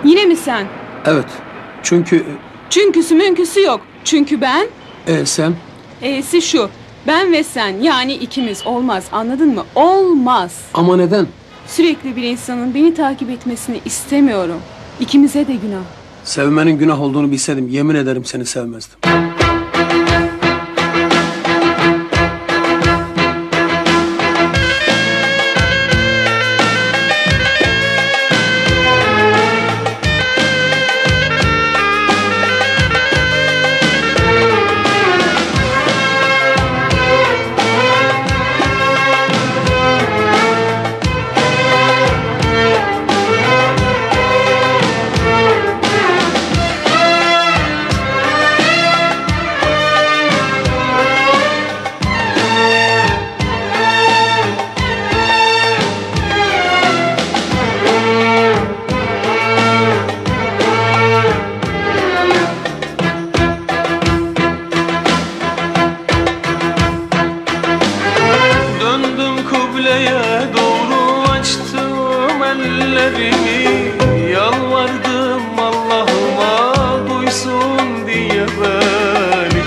Yine mi sen? Evet. Çünkü... Çünküsü münküsü yok. Çünkü ben... sen? E'si şu. Ben ve sen, yani ikimiz. Olmaz, anladın mı? Olmaz. Ama neden? Sürekli bir insanın beni takip etmesini istemiyorum. İkimize de günah. Sevmenin günah olduğunu bilseydim yemin ederim seni sevmezdim. Doğru açtım ellerimi, yalvardım Allah'ıma duysun diye beni.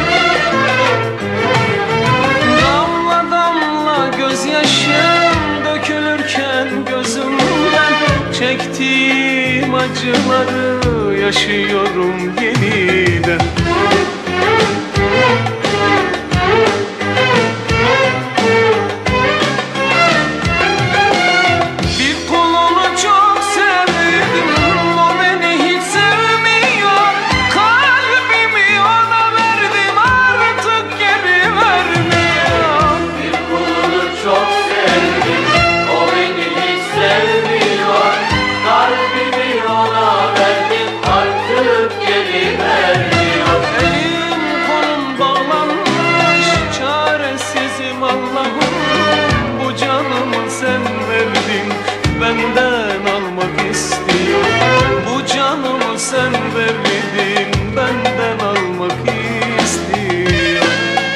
Damla damla gözyaşım dökülürken gözümden, çektiğim acıları yaşıyorum yeniden. Benden almak istiyor. Bu canımı sen verdin, benden almak istiyor.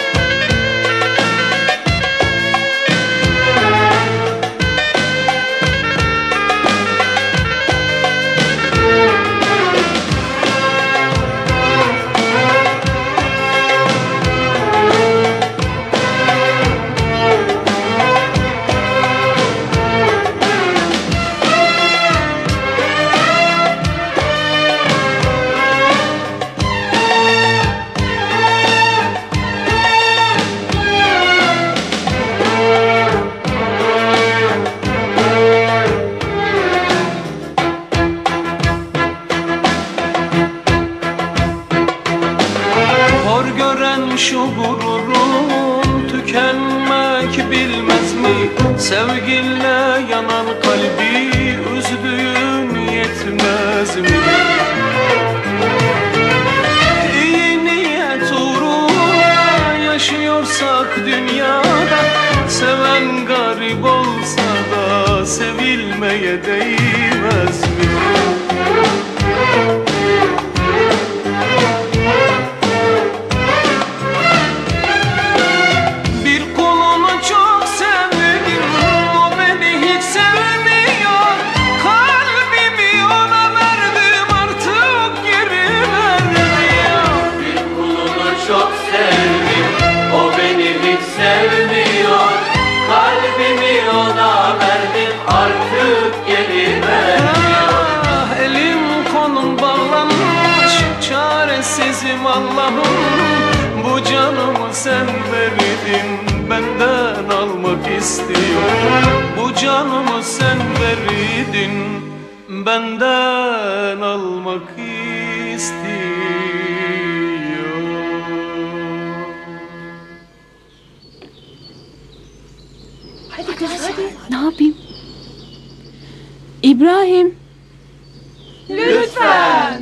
Şu gururun tükenmek bilmez mi? Sevginle yanan kalbi üzdüğün yetmez mi? İyi niyet uğruna yaşıyorsak dünyada, seven garip olsa da sevilmeye değmez mi? Çaresizim Allah'ım, bu canımı sen verdin, benden almak istiyor. Bu canımı sen verdin, benden almak istiyor. Hadi kız hadi. Ne yapayım? İbrahim. Lütfen.